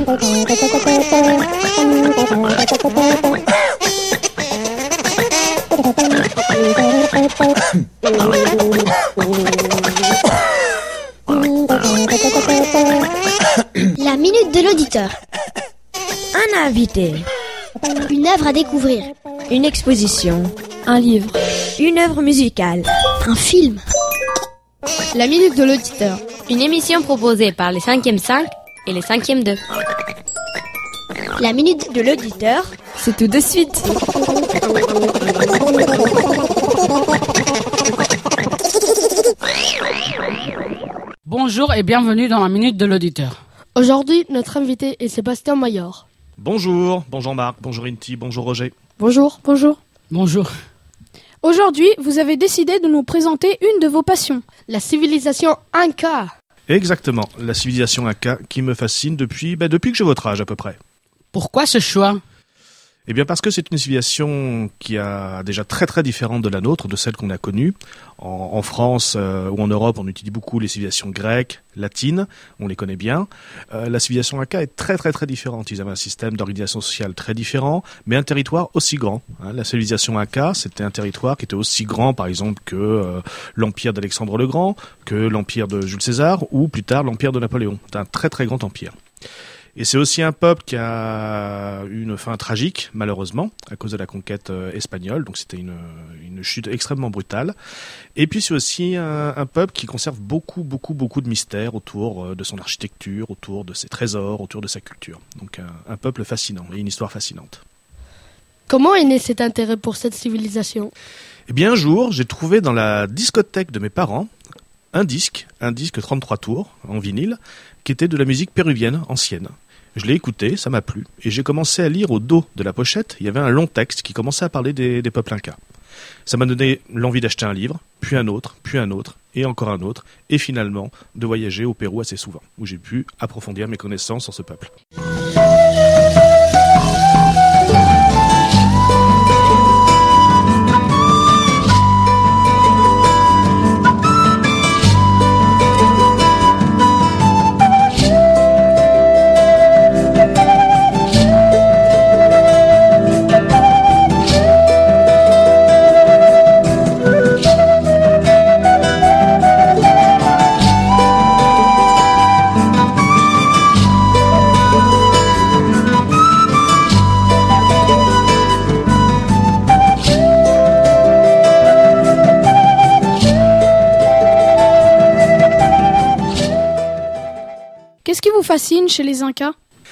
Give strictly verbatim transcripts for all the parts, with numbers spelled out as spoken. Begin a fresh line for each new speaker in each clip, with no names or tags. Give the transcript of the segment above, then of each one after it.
La minute de l'auditeur.
Un invité.
Une œuvre à découvrir.
Une exposition.
Un livre.
Une œuvre musicale.
Un film.
La minute de l'auditeur.
Une émission proposée par les cinquième cinq et les cinquième deux.
La minute de l'auditeur.
C'est tout de suite.
Bonjour et bienvenue dans la minute de l'auditeur.
Aujourd'hui, notre invité est Sébastien Maillard.
Bonjour, bonjour Marc, bonjour Inti, bonjour Roger.
Bonjour, bonjour.
Bonjour.
Aujourd'hui, vous avez décidé de nous présenter une de vos passions.
La civilisation Inca.
Exactement, la civilisation Inca qui me fascine depuis, bah, depuis que j'ai votre âge à peu près.
Pourquoi ce choix ?
Eh bien parce que c'est une civilisation qui est déjà très très différente de la nôtre, de celle qu'on a connue. En, en France euh, ou en Europe, on utilise beaucoup les civilisations grecques, latines, on les connaît bien. Euh, la civilisation Inca est très très très différente. Ils avaient un système d'organisation sociale très différent, mais un territoire aussi grand. Hein. La civilisation Inca, c'était un territoire qui était aussi grand, par exemple, que euh, l'empire d'Alexandre le Grand, que l'empire de Jules César, ou plus tard l'empire de Napoléon. C'est un très très grand empire. Et c'est aussi un peuple qui a eu une fin tragique, malheureusement, à cause de la conquête euh, espagnole. Donc c'était une, une chute extrêmement brutale. Et puis c'est aussi un, un peuple qui conserve beaucoup, beaucoup, beaucoup de mystères autour euh, de son architecture, autour de ses trésors, autour de sa culture. Donc un, un peuple fascinant et une histoire fascinante.
Comment est né cet intérêt pour cette civilisation ?
Eh bien un jour, j'ai trouvé dans la discothèque de mes parents un disque, un disque trente-trois tours en vinyle, qui était de la musique péruvienne ancienne. Je l'ai écouté, ça m'a plu, et j'ai commencé à lire au dos de la pochette, il y avait un long texte qui commençait à parler des, des peuples incas. Ça m'a donné l'envie d'acheter un livre, puis un autre, puis un autre, et encore un autre, et finalement de voyager au Pérou assez souvent, où j'ai pu approfondir mes connaissances sur ce peuple.
Qu'est-ce qui vous fascine chez les Incas ?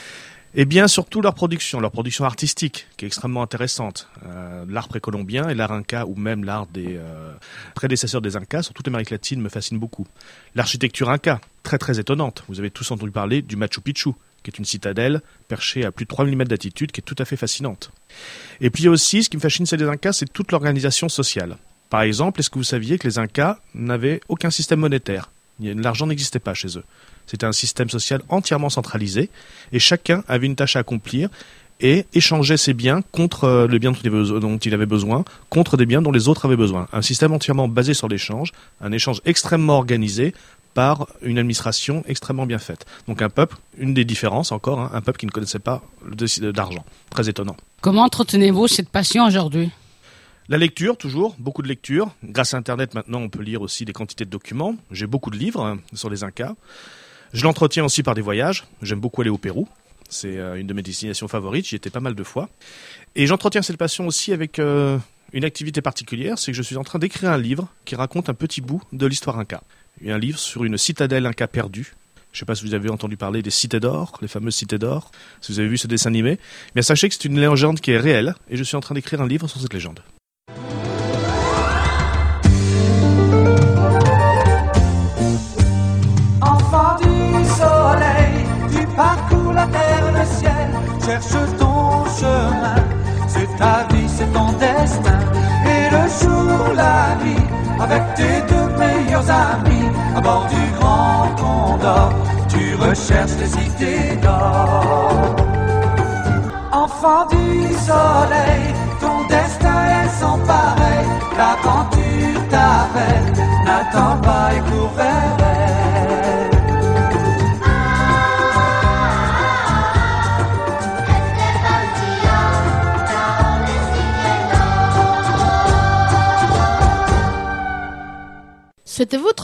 Eh bien, surtout leur production, leur production artistique, qui est extrêmement intéressante. Euh, l'art précolombien et l'art inca, ou même l'art des euh, prédécesseurs des Incas, sur toute l'Amérique latine, me fascine beaucoup. L'architecture inca, très très étonnante. Vous avez tous entendu parler du Machu Picchu, qui est une citadelle perchée à plus de trois mille mètres d'altitude, qui est tout à fait fascinante. Et puis aussi, ce qui me fascine chez les Incas, c'est toute l'organisation sociale. Par exemple, est-ce que vous saviez que les Incas n'avaient aucun système monétaire ? L'argent n'existait pas chez eux. C'était un système social entièrement centralisé et chacun avait une tâche à accomplir et échangeait ses biens contre les biens dont il avait besoin, contre des biens dont les autres avaient besoin. Un système entièrement basé sur l'échange, un échange extrêmement organisé par une administration extrêmement bien faite. Donc un peuple, une des différences encore, hein, un peuple qui ne connaissait pas d'argent. Très étonnant.
Comment entretenez-vous cette passion aujourd'hui ?
La lecture, toujours, beaucoup de lecture. Grâce à Internet, maintenant, on peut lire aussi des quantités de documents. J'ai beaucoup de livres hein, sur les Incas. Je l'entretiens aussi par des voyages. J'aime beaucoup aller au Pérou. C'est euh, une de mes destinations favorites. J'y étais pas mal de fois. Et j'entretiens cette passion aussi avec euh, une activité particulière. C'est que je suis en train d'écrire un livre qui raconte un petit bout de l'histoire Inca. Un livre sur une citadelle Inca perdue. Je ne sais pas si vous avez entendu parler des cités d'or, les fameuses cités d'or. Si vous avez vu ce dessin animé. Mais sachez que c'est une légende qui est réelle. Et je suis en train d'écrire un livre sur cette légende.
Cherche ton chemin, c'est ta vie, c'est ton destin. Et le jour, la nuit, avec tes deux meilleurs amis, à bord du grand Condor, tu recherches les cités d'or. Enfant du soleil, ton destin est sans pareil. L'aventure t'appelle, n'attends pas et cours vers elle.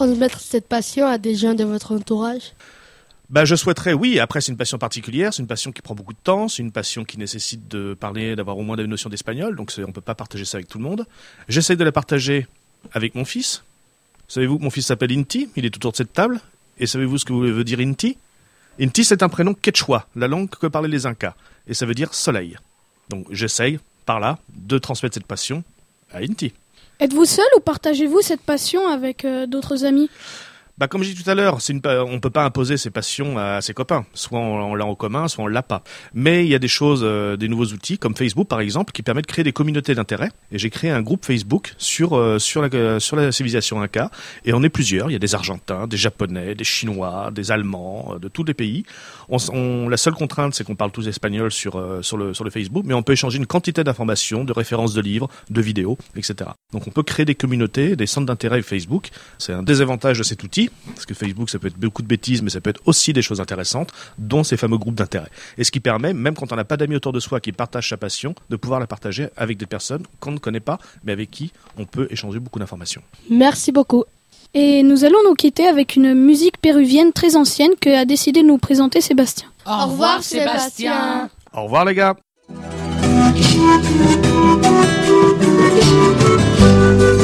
transmettre cette passion à des gens de votre entourage ?
Bah, je souhaiterais, oui. Après, c'est une passion particulière, c'est une passion qui prend beaucoup de temps, c'est une passion qui nécessite de parler, d'avoir au moins des notions d'espagnol, donc c'est, on peut pas partager ça avec tout le monde. J'essaie de la partager avec mon fils. Savez-vous que mon fils s'appelle Inti, il est autour de cette table, et savez-vous ce que veut dire Inti ? Inti, c'est un prénom quechua, la langue que parlaient les Incas, et ça veut dire soleil. Donc j'essaye, par là, de transmettre cette passion à Inti.
Êtes-vous seul ou partagez-vous cette passion avec euh, d'autres amis ?
Bah, comme j'ai dit tout à l'heure, c'est une, on peut pas imposer ses passions à ses copains. Soit on, on l'a en commun, soit on l'a pas. Mais il y a des choses, euh, des nouveaux outils, comme Facebook par exemple, qui permettent de créer des communautés d'intérêt. Et j'ai créé un groupe Facebook sur euh, sur la euh, sur la civilisation Inca. Et on est plusieurs. Il y a des Argentins, des Japonais, des Chinois, des Allemands, euh, de tous les pays. On, on, la seule contrainte, c'est qu'on parle tous espagnol sur euh, sur le sur le Facebook, mais on peut échanger une quantité d'informations, de références de livres, de vidéos, et cetera. Donc on peut créer des communautés, des centres d'intérêt avec Facebook. C'est un désavantage de cet outil. Parce que Facebook, ça peut être beaucoup de bêtises, mais ça peut être aussi des choses intéressantes, dont ces fameux groupes d'intérêt. Et ce qui permet, même quand on n'a pas d'amis autour de soi qui partagent sa passion, de pouvoir la partager avec des personnes qu'on ne connaît pas, mais avec qui on peut échanger beaucoup d'informations.
Merci beaucoup.
Et nous allons nous quitter avec une musique péruvienne très ancienne que a décidé de nous présenter Sébastien.
Au revoir, Sébastien.
Au revoir les gars.